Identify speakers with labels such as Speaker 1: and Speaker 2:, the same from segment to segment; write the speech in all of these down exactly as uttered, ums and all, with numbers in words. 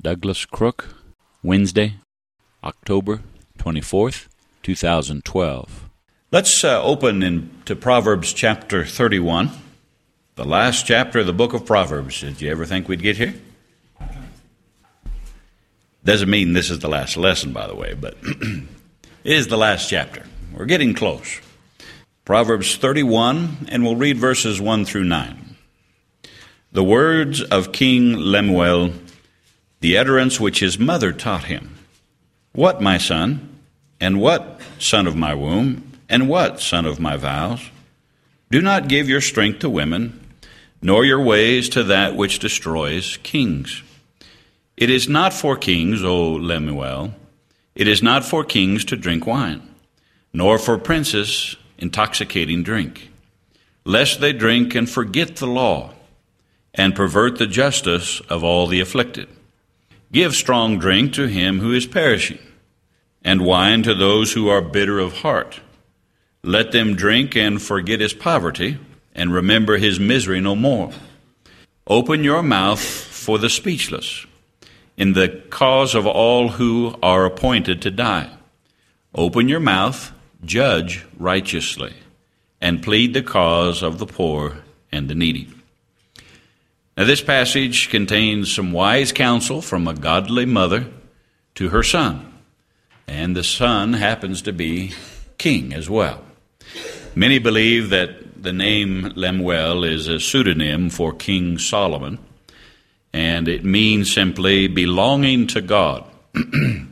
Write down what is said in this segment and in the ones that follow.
Speaker 1: Douglas Crook, Wednesday, October twenty-fourth, two thousand twelve.
Speaker 2: Let's uh, open in to Proverbs chapter thirty-one, the last chapter of the book of Proverbs. Did you ever think we'd get here? Doesn't mean this is the last lesson, by the way, but it is the last chapter. We're getting close. Proverbs thirty-one, and we'll read verses one through nine. The words of King Lemuel, the utterance which his mother taught him. What, my son, and what, son of my womb, and what, son of my vows? Do not give your strength to women, nor your ways to that which destroys kings. It is not for kings, O Lemuel, it is not for kings to drink wine, nor for princes intoxicating drink, lest they drink and forget the law, and pervert the justice of all the afflicted. Give strong drink to him who is perishing, and wine to those who are bitter of heart. Let them drink and forget his poverty, and remember his misery no more. Open your mouth for the speechless, in the cause of all who are appointed to die. Open your mouth, judge righteously, and plead the cause of the poor and the needy. Now, this passage contains some wise counsel from a godly mother to her son, and the son happens to be king as well. Many believe that the name Lemuel is a pseudonym for King Solomon, and it means simply belonging to God. And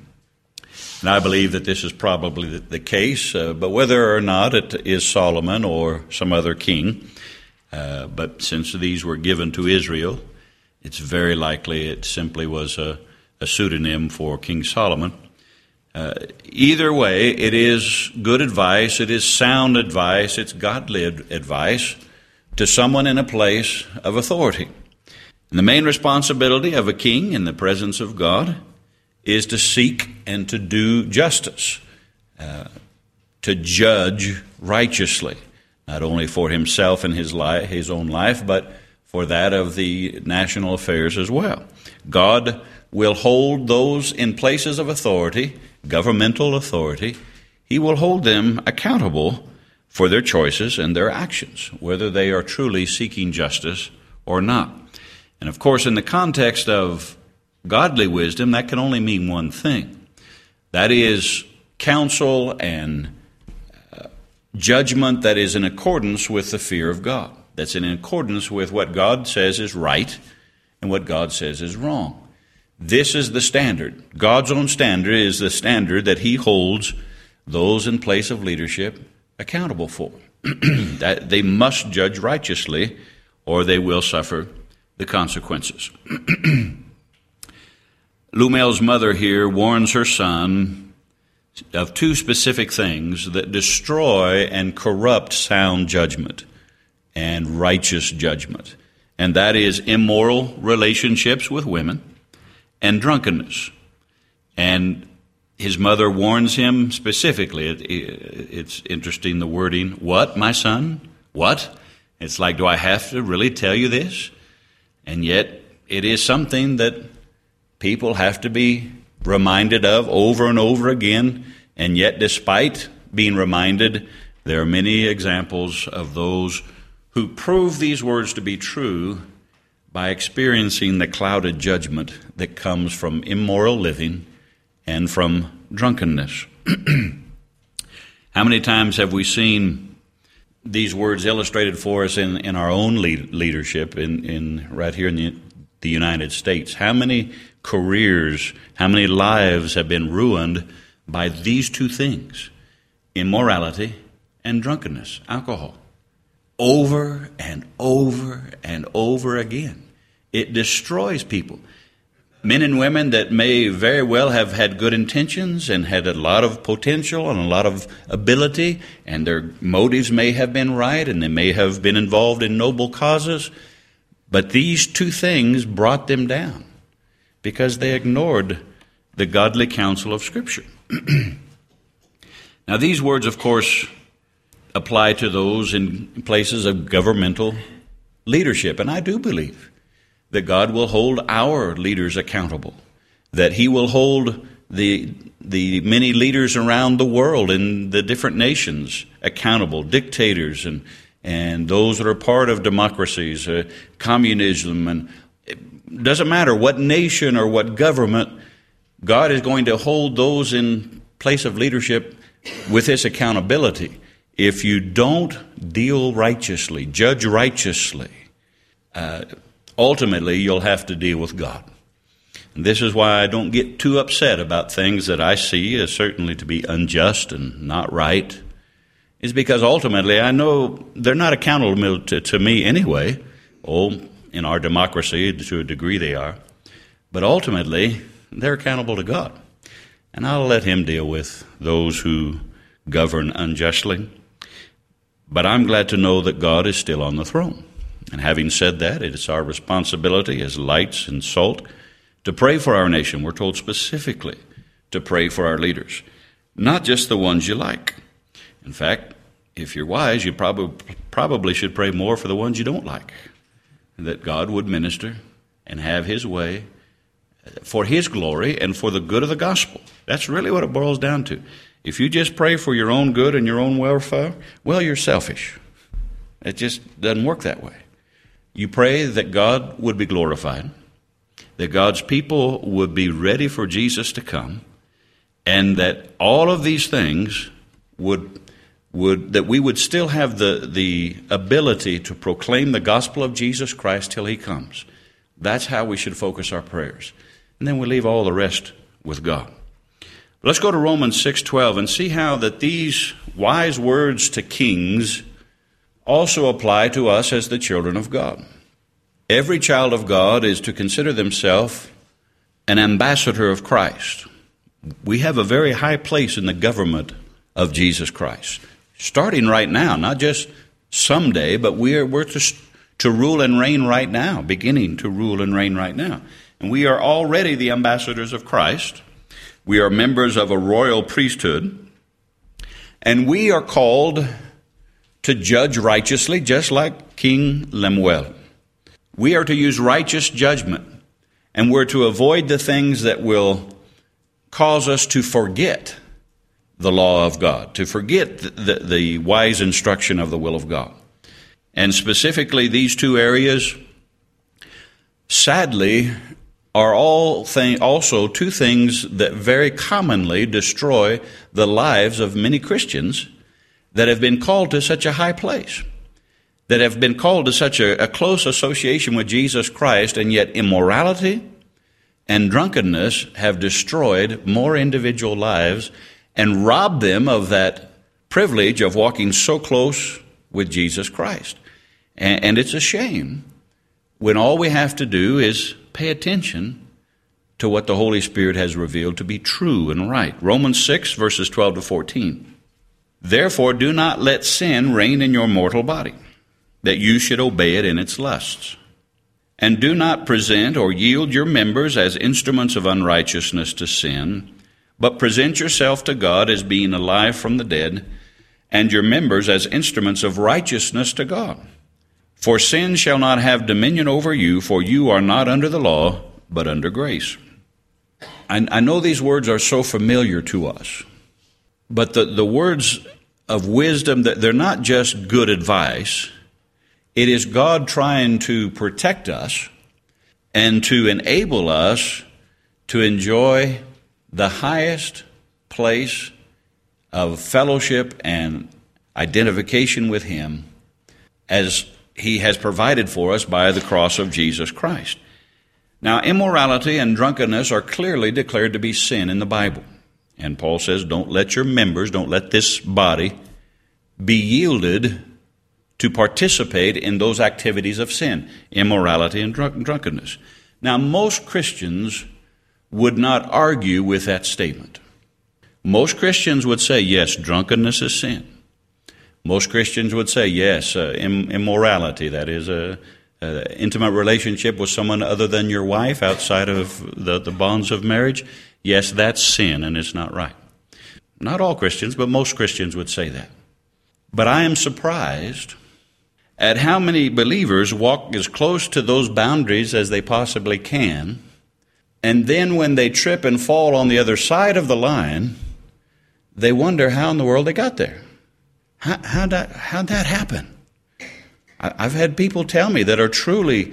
Speaker 2: I believe that this is probably the, the case, uh, but whether or not it is Solomon or some other king, uh, but since these were given to Israel, it's very likely it simply was a, a pseudonym for King Solomon. Uh, either way, it is good advice, it is sound advice, it's godly advice to someone in a place of authority. And the main responsibility of a king in the presence of God is to seek and to do justice, uh, to judge righteously, not only for himself and his life, his own life, but for that of the national affairs as well. God will hold those in places of authority, governmental authority, he will hold them accountable for their choices and their actions, whether they are truly seeking justice or not. And of course, in the context of godly wisdom, that can only mean one thing. That is counsel and uh, judgment that is in accordance with the fear of God. That's in accordance with what God says is right and what God says is wrong. This is the standard. God's own standard is the standard that he holds those in place of leadership accountable for. That they must judge righteously or they will suffer the consequences. Lemuel's mother here warns her son of two specific things that destroy and corrupt sound judgment and righteous judgment. And that is immoral relationships with women and drunkenness. And his mother warns him specifically. It, it, it's interesting, the wording. What, my son? What? It's like, do I have to really tell you this? And yet, it is something that people have to be reminded of over and over again. And yet, despite being reminded, there are many examples of those who prove these words to be true by experiencing the clouded judgment that comes from immoral living and from drunkenness. How many times have we seen these words illustrated for us in, in our own lead, leadership in, in right here in the, the United States? How many careers, how many lives have been ruined by these two things, immorality and drunkenness, alcohol? Over and over and over again. It destroys people. Men and women that may very well have had good intentions and had a lot of potential and a lot of ability, and their motives may have been right, and they may have been involved in noble causes, but these two things brought them down because they ignored the godly counsel of Scripture. Now, these words, of course, apply to those in places of governmental leadership. And I do believe that God will hold our leaders accountable. that he will hold the the many leaders around the world in the different nations accountable, dictators and and those that are part of democracies, uh, communism, and it doesn't matter what nation or what government, God is going to hold those in place of leadership with his accountability. If you don't deal righteously, judge righteously, uh, ultimately you'll have to deal with God. And this is why I don't get too upset about things that I see as certainly to be unjust and not right, is because ultimately I know they're not accountable to, to me anyway. Oh, in our democracy, to a degree they are. But ultimately, they're accountable to God. And I'll let him deal with those who govern unjustly. But I'm glad to know that God is still on the throne. And having said that, it is our responsibility as lights and salt to pray for our nation. We're told specifically to pray for our leaders, not just the ones you like. In fact, if you're wise, you probably probably should pray more for the ones you don't like, that God would minister and have his way for his glory and for the good of the gospel. That's really what it boils down to. If you just pray for your own good and your own welfare, well, you're selfish. It just doesn't work that way. You pray that God would be glorified, that God's people would be ready for Jesus to come, and that all of these things would would that we would still have the, the ability to proclaim the gospel of Jesus Christ till he comes. That's how we should focus our prayers. And then we leave all the rest with God. Let's go to Romans six twelve and see how that these wise words to kings also apply to us as the children of God. Every child of God is to consider themselves an ambassador of Christ. We have a very high place in the government of Jesus Christ, starting right now, not just someday, but we're, we're to, to rule and reign right now, beginning to rule and reign right now. And we are already the ambassadors of Christ. We are members of a royal priesthood, and we are called to judge righteously, just like King Lemuel. We are to use righteous judgment, and we're to avoid the things that will cause us to forget the law of God, to forget the, the, the wise instruction of the will of God. And specifically, these two areas, sadly, are all thing, also two things that very commonly destroy the lives of many Christians that have been called to such a high place, that have been called to such a, a close association with Jesus Christ, and yet immorality and drunkenness have destroyed more individual lives and robbed them of that privilege of walking so close with Jesus Christ. And, and it's a shame when all we have to do is pay attention to what the Holy Spirit has revealed to be true and right. Romans six, verses twelve to fourteen. Therefore, do not let sin reign in your mortal body, that you should obey it in its lusts. And do not present or yield your members as instruments of unrighteousness to sin, but present yourself to God as being alive from the dead, and your members as instruments of righteousness to God. For sin shall not have dominion over you, for you are not under the law, but under grace. I, I know these words are so familiar to us, but the, the words of wisdom, that they're not just good advice. It is God trying to protect us and to enable us to enjoy the highest place of fellowship and identification with Him as He has provided for us by the cross of Jesus Christ. Now, immorality and drunkenness are clearly declared to be sin in the Bible. And Paul says, don't let your members, don't let this body be yielded to participate in those activities of sin, immorality and drunk- drunkenness. Now, most Christians would not argue with that statement. Most Christians would say, yes, drunkenness is sin. Most Christians would say, yes, uh, Im- immorality, that is a, a intimate relationship with someone other than your wife outside of the, the bonds of marriage, yes, that's sin and it's not right. Not all Christians, but most Christians would say that. But I am surprised at how many believers walk as close to those boundaries as they possibly can And then when they trip and fall on the other side of the line, they wonder how in the world they got there. How, how'd, that, how'd that happen? I, I've had people tell me that are truly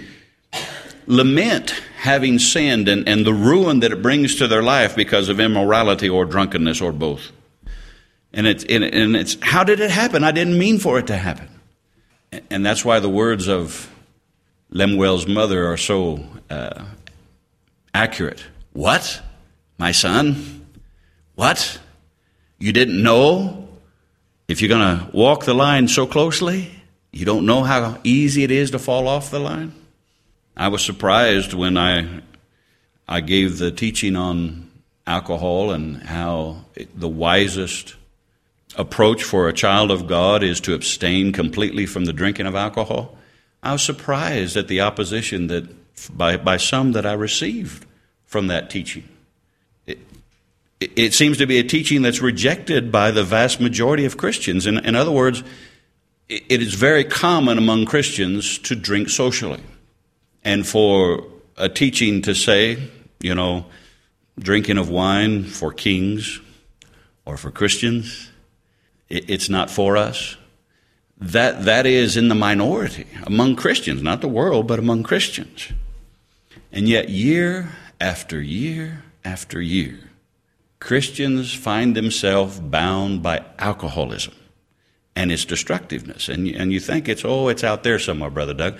Speaker 2: lament having sinned and, and the ruin that it brings to their life because of immorality or drunkenness or both. And it's, and it's, how did it happen? I didn't mean for it to happen. And that's why the words of Lemuel's mother are so uh, accurate. What? My son? What? You didn't know? If you're going to walk the line so closely, you don't know how easy it is to fall off the line? I was surprised when I I gave the teaching on alcohol and how it, the wisest approach for a child of God is to abstain completely from the drinking of alcohol. I was surprised at the opposition that by, by some that I received from that teaching. It, it, it seems to be a teaching that's rejected by the vast majority of Christians. In, in other words, it, it is very common among Christians to drink socially. And for a teaching to say, you know, drinking of wine for kings or for Christians, it, it's not for us. That that is in the minority among Christians, not the world, but among Christians. And yet year after year after year, Christians find themselves bound by alcoholism and its destructiveness. And, and you think it's, oh, it's out there somewhere, Brother Doug.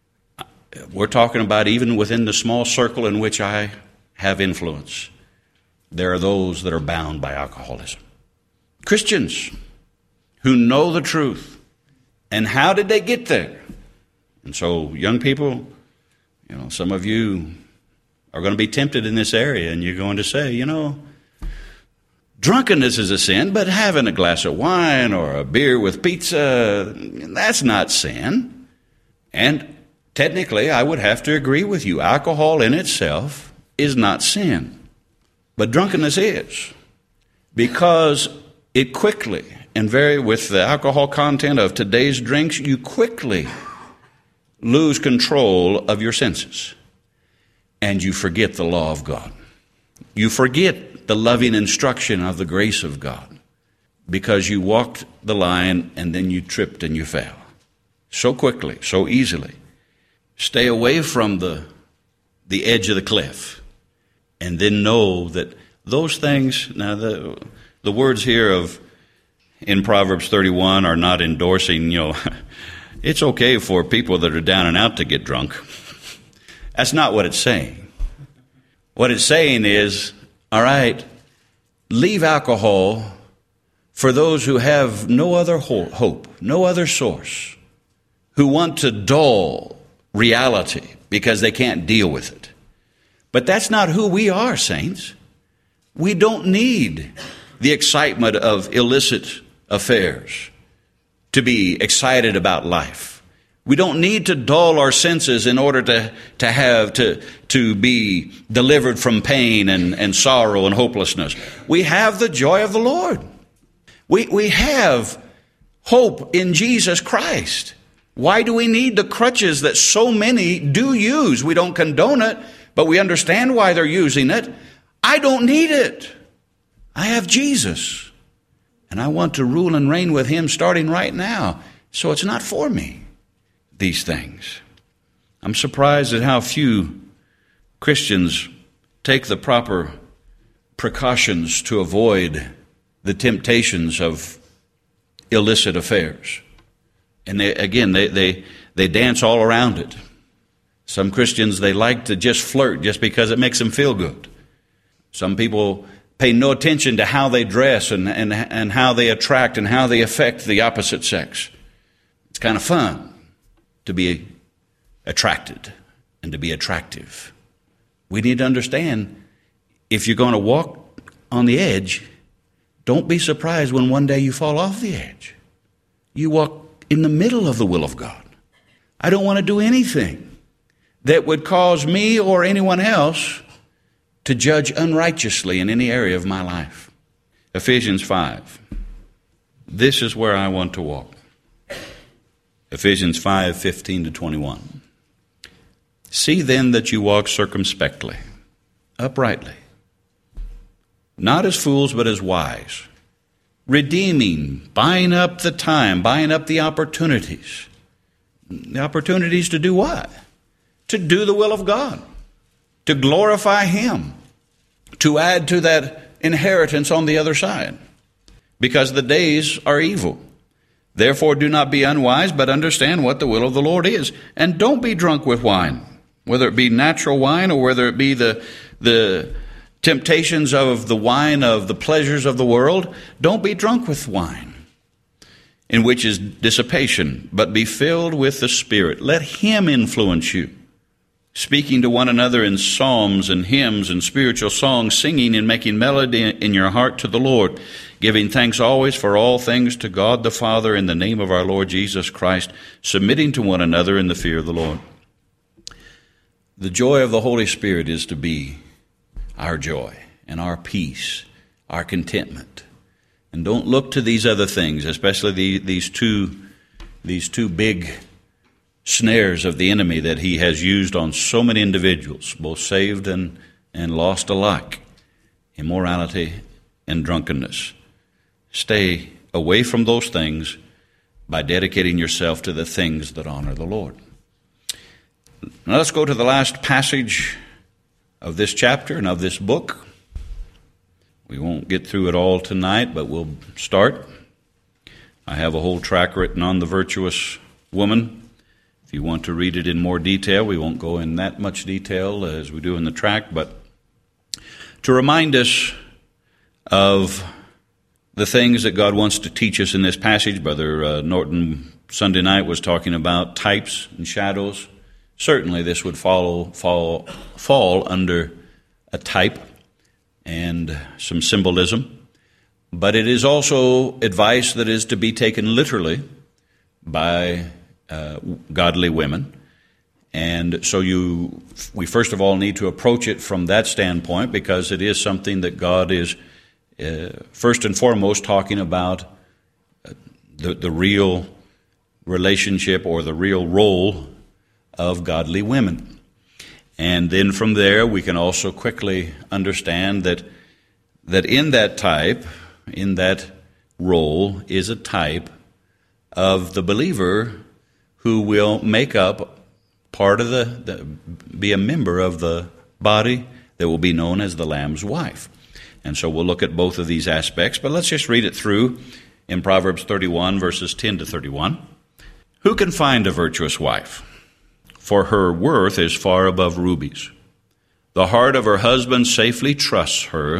Speaker 2: We're talking about even within the small circle in which I have influence, there are those that are bound by alcoholism. Christians who know the truth. And how did they get there? And so, young people, you know, some of you are going to be tempted in this area, and you're going to say, you know, drunkenness is a sin, but having a glass of wine or a beer with pizza, that's not sin. And technically, I would have to agree with you. Alcohol in itself is not sin. But drunkenness is. Because it quickly, and very with the alcohol content of today's drinks, you quickly lose control of your senses. And you forget the law of God. You forget the loving instruction of the grace of God. Because you walked the line and then you tripped and you fell. So quickly, so easily. Stay away from the, the edge of the cliff. And then know that those things, now the, the words here of in Proverbs thirty-one are not endorsing, you know, it's okay for people that are down and out to get drunk. That's not what it's saying. What it's saying is, all right, leave alcohol for those who have no other hope, no other source, who want to dull reality because they can't deal with it. But that's not who we are, saints. We don't need the excitement of illicit affairs to be excited about life. We don't need to dull our senses in order to, to have to, to be delivered from pain and, and sorrow and hopelessness. We have the joy of the Lord. We, we have hope in Jesus Christ. Why do we need the crutches that so many do use? We don't condone it, but we understand why they're using it. I don't need it. I have Jesus. And I want to rule and reign with Him starting right now. So it's not for me, these things. I'm surprised at how few Christians take the proper precautions to avoid the temptations of illicit affairs. And they, again, they, they, they dance all around it. Some Christians, they like to just flirt just because it makes them feel good. Some people pay no attention to how they dress and, and, and how they attract and how they affect the opposite sex. It's kind of fun to be attracted and to be attractive. We need to understand, if you're going to walk on the edge, don't be surprised when one day you fall off the edge. You walk in the middle of the will of God. I don't want to do anything that would cause me or anyone else to judge unrighteously in any area of my life. Ephesians five. This is where I want to walk. Ephesians five, fifteen to twenty-one. See then that you walk circumspectly, uprightly, not as fools, but as wise, redeeming, buying up the time, buying up the opportunities. The opportunities to do what? To do the will of God, to glorify Him, to add to that inheritance on the other side, because the days are evil. Therefore do not be unwise, but understand what the will of the Lord is. And don't be drunk with wine, whether it be natural wine or whether it be the, the temptations of the wine of the pleasures of the world. Don't be drunk with wine, in which is dissipation, but be filled with the Spirit. Let Him influence you, speaking to one another in psalms and hymns and spiritual songs, singing and making melody in your heart to the Lord, giving thanks always for all things to God the Father in the name of our Lord Jesus Christ, submitting to one another in the fear of the Lord. The joy of the Holy Spirit is to be our joy and our peace, our contentment. And don't look to these other things, especially the, these two, these two big snares of the enemy that he has used on so many individuals, both saved and, and lost alike: immorality and drunkenness. Stay away from those things by dedicating yourself to the things that honor the Lord. Now let's go to the last passage of this chapter and of this book. We won't get through it all tonight, but we'll start. I have a whole tract written on the virtuous woman. If you want to read it in more detail, we won't go in that much detail as we do in the tract, but to remind us of the things that God wants to teach us in this passage. Brother uh, Norton Sunday night was talking about types and shadows. Certainly this would follow, fall, fall under a type and some symbolism, but it is also advice that is to be taken literally by uh, godly women. And so you, we first of all need to approach it from that standpoint, because it is something that God is uh, first and foremost talking about, uh, the, the real relationship or the real role of godly women. And then from there, we can also quickly understand that that in that type, in that role, is a type of the believer who will make up part of the, the be a member of the body that will be known as the Lamb's wife. And so we'll look at both of these aspects, but let's just read it through in Proverbs thirty-one, verses ten to thirty-one. Who can find a virtuous wife? For her worth is far above rubies. The heart of her husband safely trusts her,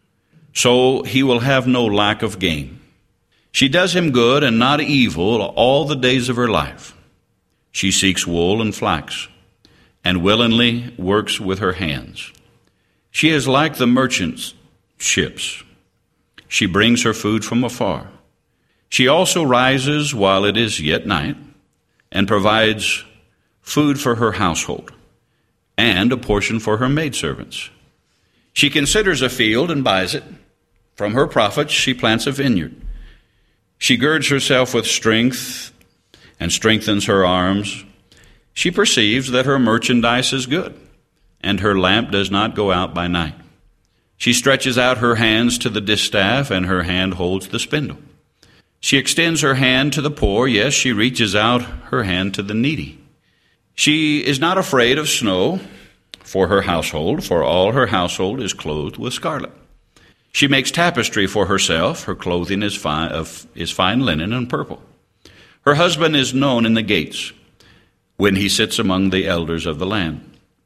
Speaker 2: so he will have no lack of gain. She does him good and not evil all the days of her life. She seeks wool and flax, and willingly works with her hands. She is like the merchant's ships. She brings her food from afar. She also rises while it is yet night, and provides food for her household, and a portion for her maidservants. She considers a field and buys it. From her profits she plants a vineyard. She girds herself with strength and strengthens her arms. She perceives that her merchandise is good, and her lamp does not go out by night. She stretches out her hands to the distaff, and her hand holds the spindle. She extends her hand to the poor. Yes, she reaches out her hand to the needy. She is not afraid of snow for her household, for all her household is clothed with scarlet. She makes tapestry for herself. Her clothing is fine, of, is fine linen and purple. Her husband is known in the gates when he sits among the elders of the land.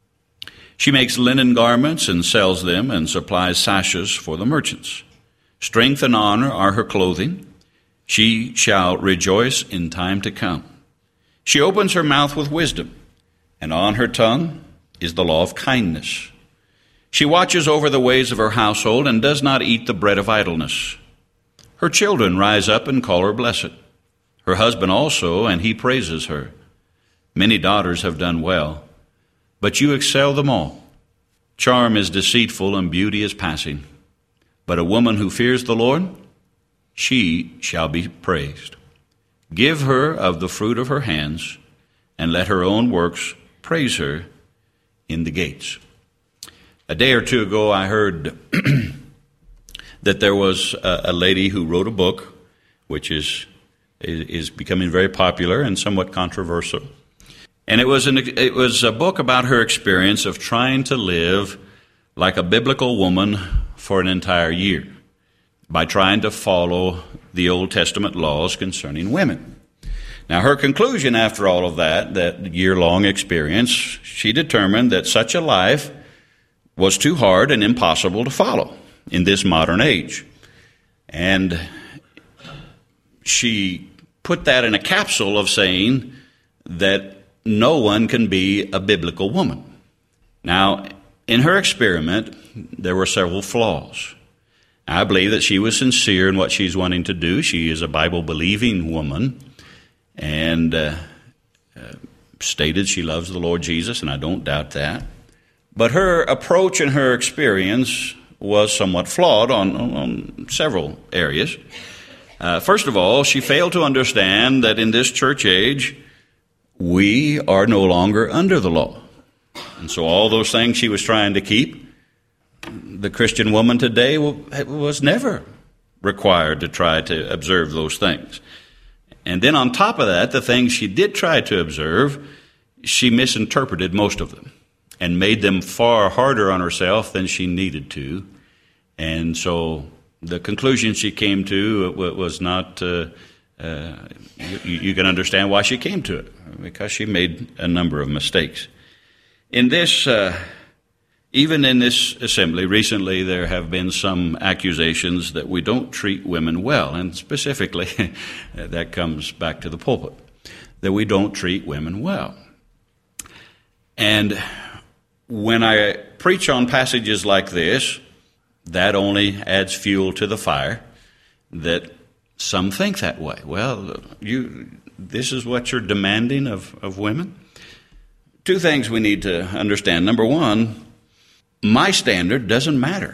Speaker 2: She makes linen garments and sells them, and supplies sashes for the merchants. Strength and honor are her clothing. She shall rejoice in time to come. She opens her mouth with wisdom, and on her tongue is the law of kindness. She watches over the ways of her household, and does not eat the bread of idleness. Her children rise up and call her blessed. Her husband also, and he praises her. Many daughters have done well, but you excel them all. Charm is deceitful, and beauty is passing. But a woman who fears the Lord, she shall be praised. Give her of the fruit of her hands, and let her own works praise her in the gates. A day or two ago, I heard that there was a, a lady who wrote a book, which is is becoming very popular and somewhat controversial. And it was an, it was a book about her experience of trying to live like a biblical woman for an entire year by trying to follow the Old Testament laws concerning women. Now, her conclusion after all of that, that year-long experience, she determined that such a life was too hard and impossible to follow in this modern age. And she put that in a capsule of saying that no one can be a biblical woman. Now, in her experiment, there were several flaws. I believe that she was sincere in what she's wanting to do. She is a Bible-believing woman and uh, uh, stated she loves the Lord Jesus, and I don't doubt that. But her approach and her experience was somewhat flawed on, on, on several areas. Uh, first of all, she failed to understand that in this church age, we are no longer under the law. And so all those things she was trying to keep, the Christian woman today was never required to try to observe those things. And then on top of that, the things she did try to observe, she misinterpreted most of them and made them far harder on herself than she needed to. And so the conclusion she came to was not, uh, uh, you, you can understand why she came to it, because she made a number of mistakes. In this, uh, even in this assembly, recently there have been some accusations that we don't treat women well, and specifically, that comes back to the pulpit, that we don't treat women well. And when I preach on passages like this, that only adds fuel to the fire, that some think that way. Well, you, this is what you're demanding of, of women? Two things we need to understand. Number one, my standard doesn't matter.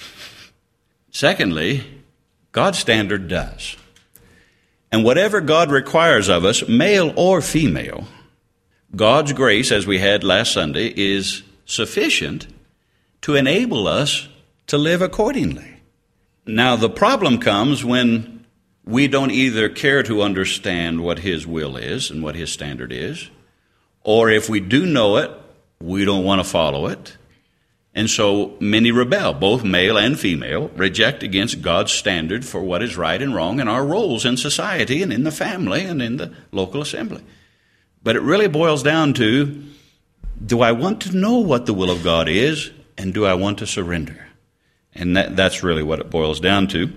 Speaker 2: Secondly, God's standard does. And whatever God requires of us, male or female, God's grace, as we had last Sunday, is sufficient to enable us to live accordingly. Now, the problem comes when we don't either care to understand what His will is and what His standard is, or if we do know it, we don't want to follow it. And so many rebel, both male and female, reject against God's standard for what is right and wrong and our roles in society and in the family and in the local assembly. But it really boils down to, do I want to know what the will of God is, and do I want to surrender? And that, that's really what it boils down to.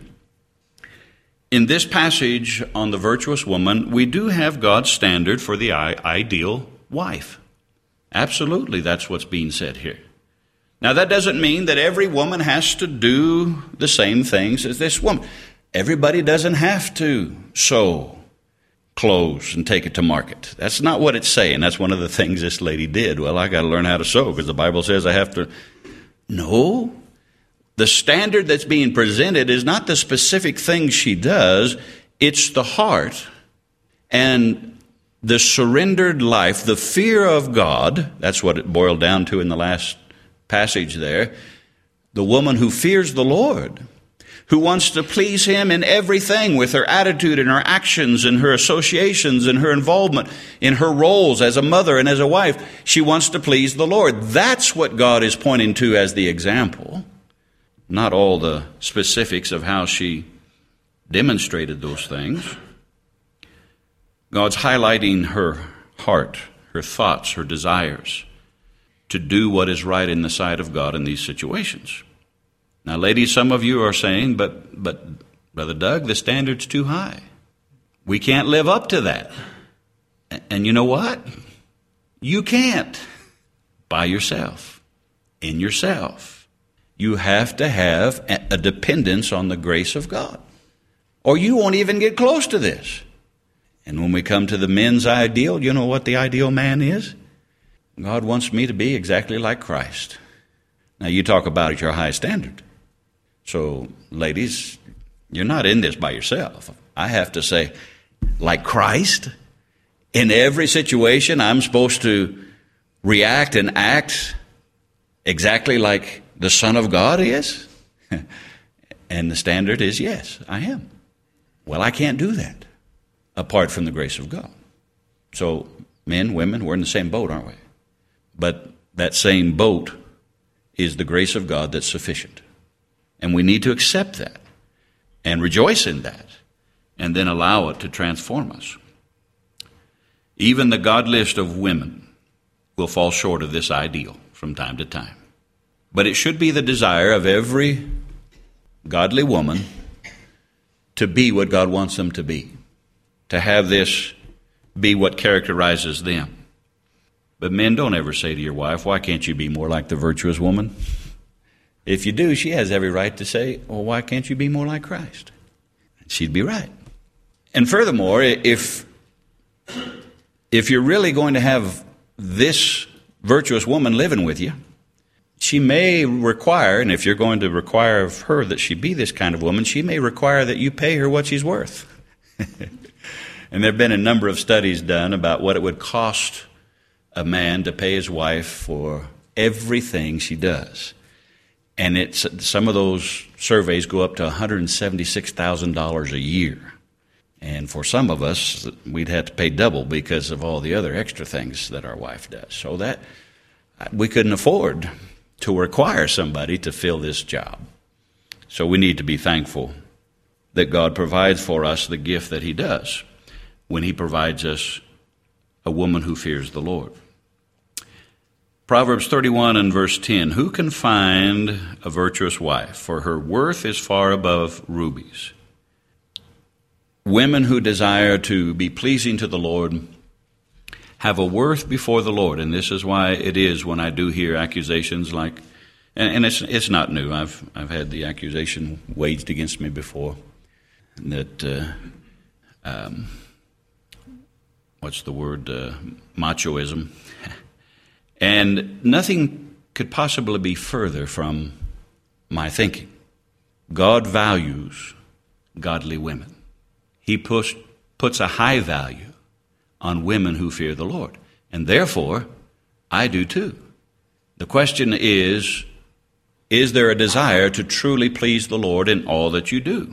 Speaker 2: In this passage on the virtuous woman, we do have God's standard for the ideal wife. Absolutely, that's what's being said here. Now, that doesn't mean that every woman has to do the same things as this woman. Everybody doesn't have to sew clothes and take it to market. That's not what it's saying. That's one of the things this lady did. Well, I got to learn how to sew because the Bible says I have to. No. The standard that's being presented is not the specific things she does. It's the heart and the surrendered life, the fear of God. That's what it boiled down to in the last passage there. The woman who fears the Lord, who wants to please Him in everything with her attitude and her actions and her associations and her involvement in her roles as a mother and as a wife. She wants to please the Lord. That's what God is pointing to as the example, not all the specifics of how she demonstrated those things. God's highlighting her heart, her thoughts, her desires to do what is right in the sight of God in these situations. Now, ladies, some of you are saying, but, but, Brother Doug, the standard's too high. We can't live up to that. And you know what? You can't by yourself, in yourself. You have to have a dependence on the grace of God, or you won't even get close to this. And when we come to the men's ideal, you know what the ideal man is? God wants me to be exactly like Christ. Now, you talk about your high standard. So, ladies, you're not in this by yourself. I have to say, like Christ, in every situation, I'm supposed to react and act exactly like the Son of God is? And the standard is, yes, I am. Well, I can't do that apart from the grace of God. So, men, women, we're in the same boat, aren't we? But that same boat is the grace of God that's sufficient. And we need to accept that and rejoice in that and then allow it to transform us. Even the godliest of women will fall short of this ideal from time to time. But it should be the desire of every godly woman to be what God wants them to be, to have this be what characterizes them. But men, don't ever say to your wife, why can't you be more like the virtuous woman? If you do, she has every right to say, well, why can't you be more like Christ? She'd be right. And furthermore, if, if you're really going to have this virtuous woman living with you, she may require, and if you're going to require of her that she be this kind of woman, she may require that you pay her what she's worth. And there have been a number of studies done about what it would cost a man to pay his wife for everything she does. And it's some of those surveys go up to one hundred seventy-six thousand dollars a year. And for some of us, we'd have to pay double because of all the other extra things that our wife does. So that we couldn't afford to require somebody to fill this job. So we need to be thankful that God provides for us the gift that he does when he provides us a woman who fears the Lord. Proverbs thirty-one and verse ten, who can find a virtuous wife? For her worth is far above rubies. Women who desire to be pleasing to the Lord have a worth before the Lord. And this is why it is when I do hear accusations like, and, and it's it's not new. I've I've had the accusation waged against me before that, uh, um, what's the word, uh, machoism. And nothing could possibly be further from my thinking. God values godly women. He push, puts a high value on women who fear the Lord. And therefore, I do too. The question is, is there a desire to truly please the Lord in all that you do?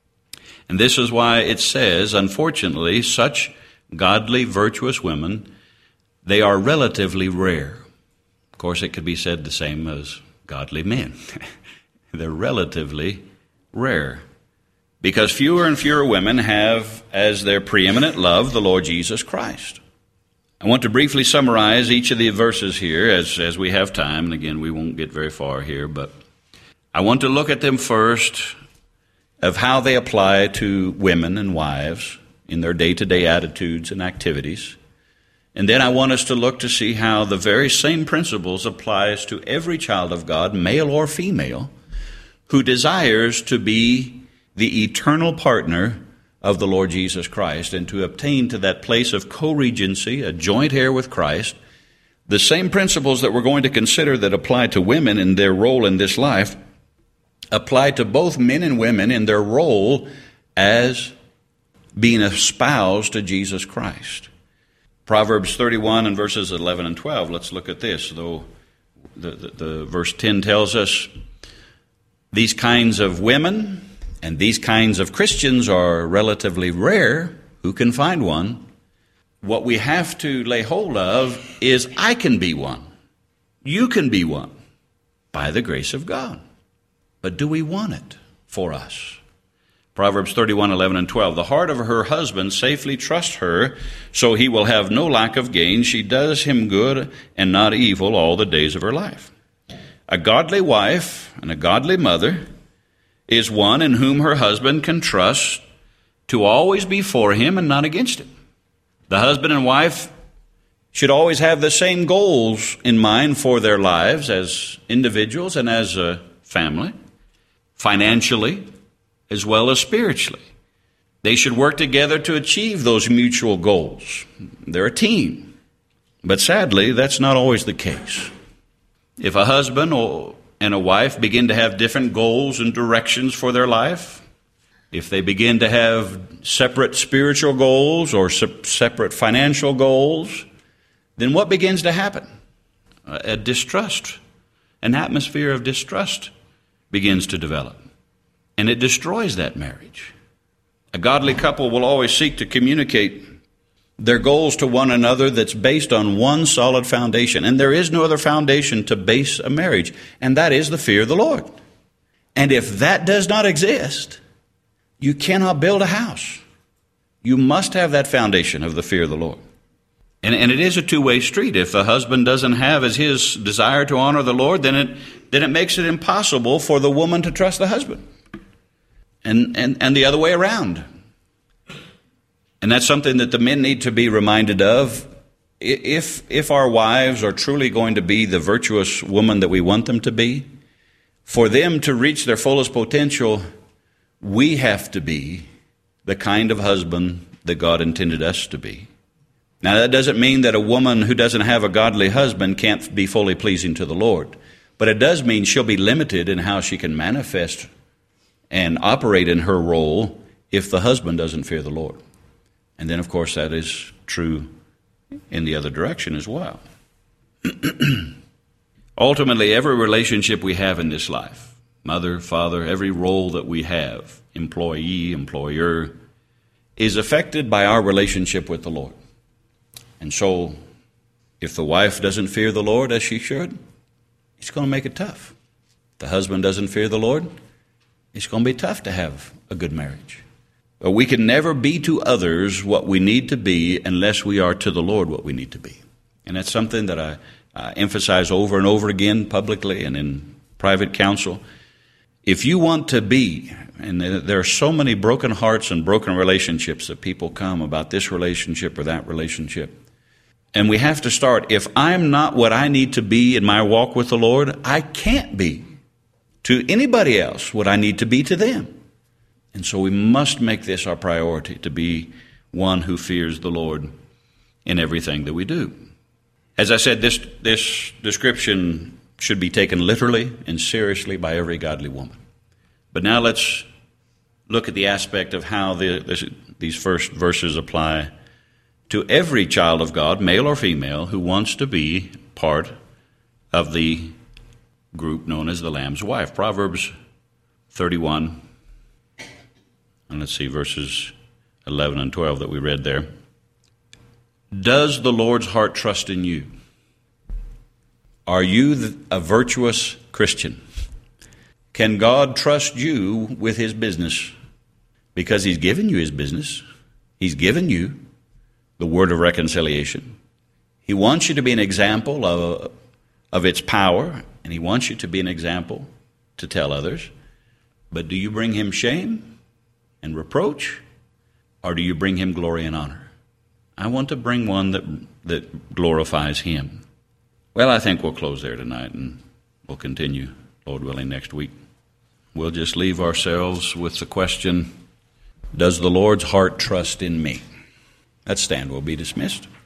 Speaker 2: And this is why it says, unfortunately, such godly, virtuous women, they are relatively rare. Of course, it could be said the same as godly men. They're relatively rare. Because fewer and fewer women have as their preeminent love the Lord Jesus Christ. I want to briefly summarize each of the verses here as, as we have time. And again, we won't get very far here, but I want to look at them first of how they apply to women and wives in their day-to-day attitudes and activities. And then I want us to look to see how the very same principles applies to every child of God, male or female, who desires to be the eternal partner of the Lord Jesus Christ and to obtain to that place of co-regency, a joint heir with Christ. The same principles that we're going to consider that apply to women in their role in this life apply to both men and women in their role as being espoused to Jesus Christ. Proverbs thirty-one and verses eleven and twelve, let's look at this. Though the, the, the verse ten tells us these kinds of women and these kinds of Christians are relatively rare. Who can find one? What we have to lay hold of is I can be one. You can be one by the grace of God. But do we want it for us? Proverbs thirty-one, eleven and twelve. The heart of her husband safely trusts her, so he will have no lack of gain. She does him good and not evil all the days of her life. A godly wife and a godly mother is one in whom her husband can trust to always be for him and not against him. The husband and wife should always have the same goals in mind for their lives as individuals and as a family, financially, as well as spiritually. They should work together to achieve those mutual goals. They're a team. But sadly, that's not always the case. If a husband or, and a wife begin to have different goals and directions for their life, if they begin to have separate spiritual goals or se- separate financial goals, then what begins to happen? A distrust an atmosphere of distrust begins to develop, and it destroys that marriage. A godly couple will always seek to communicate their goals to one another that's based on one solid foundation. And there is no other foundation to base a marriage, and that is the fear of the Lord. And if that does not exist, you cannot build a house. You must have that foundation of the fear of the Lord. And, and it is a two-way street. If the husband doesn't have as his desire to honor the Lord, then it then it makes it impossible for the woman to trust the husband. And and, and the other way around. And that's something that the men need to be reminded of. If if our wives are truly going to be the virtuous woman that we want them to be, for them to reach their fullest potential, we have to be the kind of husband that God intended us to be. Now, that doesn't mean that a woman who doesn't have a godly husband can't be fully pleasing to the Lord. But it does mean she'll be limited in how she can manifest and operate in her role if the husband doesn't fear the Lord. And then, of course, that is true in the other direction as well. Ultimately, every relationship we have in this life, mother, father, every role that we have, employee, employer, is affected by our relationship with the Lord. And so, if the wife doesn't fear the Lord as she should, it's going to make it tough. If the husband doesn't fear the Lord, it's going to be tough to have a good marriage. But we can never be to others what we need to be unless we are to the Lord what we need to be. And that's something that I, I emphasize over and over again publicly and in private counsel. If you want to be, and there are so many broken hearts and broken relationships that people come about this relationship or that relationship. And we have to start, if I'm not what I need to be in my walk with the Lord, I can't be to anybody else what I need to be to them. And so we must make this our priority, to be one who fears the Lord in everything that we do. As I said, this, this description should be taken literally and seriously by every godly woman. But now let's look at the aspect of how the, this, these first verses apply to every child of God, male or female, who wants to be part of the group known as the Lamb's wife. Proverbs thirty-one, and let's see, verses eleven and twelve that we read there. Does the Lord's heart trust in you? Are you a virtuous Christian? Can God trust you with His business? Because He's given you His business. He's given you the word of reconciliation. He wants you to be an example of, of its power, and He wants you to be an example to tell others. But do you bring Him shame and reproach, or do you bring Him glory and honor? I want to bring one that that glorifies Him. Well, I think we'll close there tonight, and we'll continue, Lord willing, next week. We'll just leave ourselves with the question, does the Lord's heart trust in me? Let's stand. We'll be dismissed.